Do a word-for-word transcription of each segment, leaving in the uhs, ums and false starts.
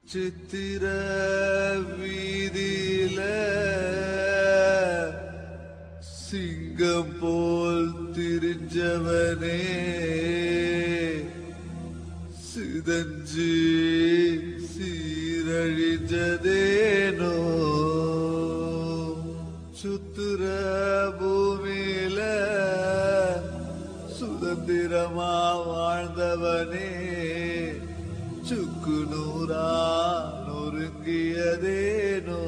சித்திர வீதியில சிங்கம் போல் திரிஞ்சவனே சிதஞ்சு சீரழிஞ்சதேனோ சுத்துற பூமியில சுதந்திரமா வாழ்ந்தவனே சுக்கு நூறா நொறுங்கியதேனோ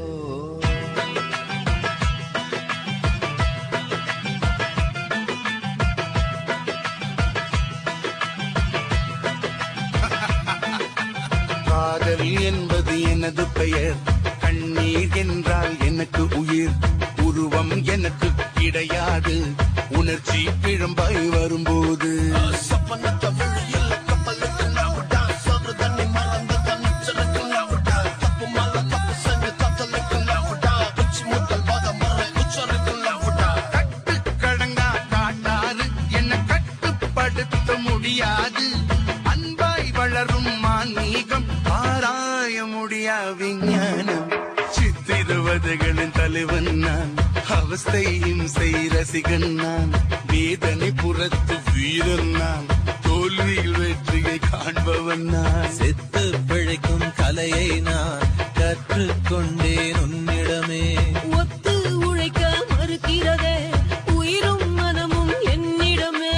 காதல் என்பது எனது பெயர், கண்ணீர் என்றால் எனக்கு உயிர், உருவம் எனக்கு கிடையாது, உணர்ச்சி பிழம்பாய் வரும்போது கட்டுக்கடங்கா காட்டாறு என்ன கட்டுப்படுத்த முடியாது, அன்பாய் வளரும் மான்மீகம் ஆராய முடியா விஞ்ஞானம். சித்திரவதைகளின் தலைவன் நான், அவஸ்தையும் செய் ரசிகன் நான், வேதனை புறத்து வீரன் நான், தோல்வியில் வெற்றியை காண்பவன் நான். செத்து பிழைக்கும் கலையை நான் கற்றுக்கொண்டேன் உன்னிடமே. ஒத்து உழைக்க மறுக்கிறதே உயிரும் மனமும் என்னிடமே.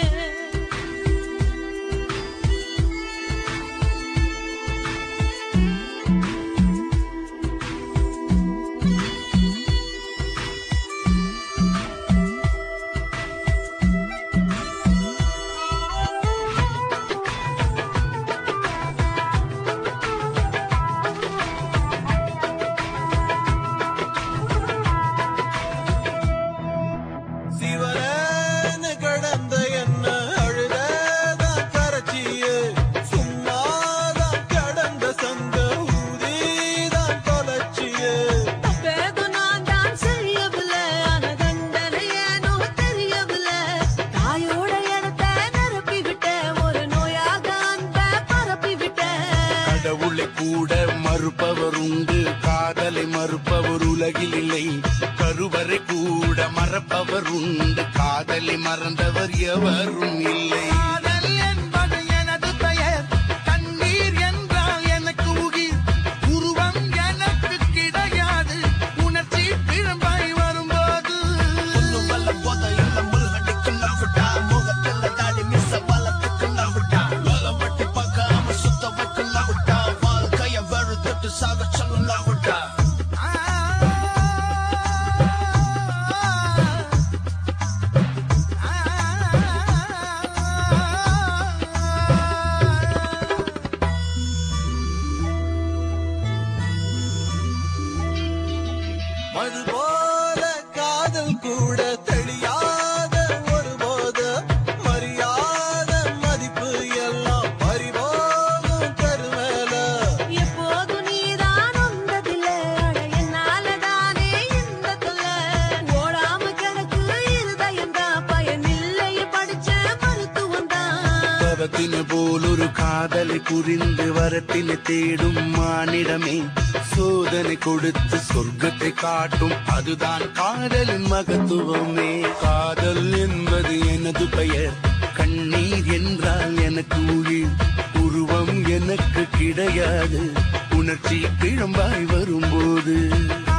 சிவனேன்னு கடந்த என்ன அழுததான் கரைச்சியே, சும்மாதான் கடந்த சங்க ஊதிதான் தொலைச்சியே. தப்பேது நான் தான் செய்யவில்லை, ஆன தண்டனை ஏனோ தெரியவில்லை. தாயோட இடத்தை நிரப்பி விட்டேன், ஒரு நோயாக அன்பை பரப்பி விட்டேன். கடவுளை கூட மறுப்பவர் உண்டு, காதலை மறுப்பவர் உலகில் இல்லை, கருவறை கூட மறப்பவர் உண்டு, காதலை மறந்தவர் எவரும் இல்லை. காதல் என்பது எனது பெயர், கண்ணீர் என்றால் எனக்கு உயிர், உருவம் எனக்கு கிடையாது, உணர்ச்சி பிழம்பாய் வரும்போது மது போல காதல் கூட தெளியாத ஒரு போத, மரியாத மதிப்பு எல்லாம் பறிபோகும் கருமேல. எப்போது நீதான் வந்ததில்லை, அட என்னாலதானே இந்த தொல்லை. ஓடாம கிடக்கு இருதயம் தான், பயனில்லை படிச்ச மருத்துவம் தான். பரத்தின போல் ஒரு காதலை புரிந்து வரத்தினை தேடும் மானிடமே, சோதனை கொடுத்து சொர்க்கத்தை காட்டும், அதுதான் காதலின் மகத்துவமே. காதல் என்பது எனது பெயர், கண்ணீர் என்றால் எனக்கு உயிர், உருவம் எனக்கு கிடையாது, உணர்ச்சி பிழம்பாய் வரும்போது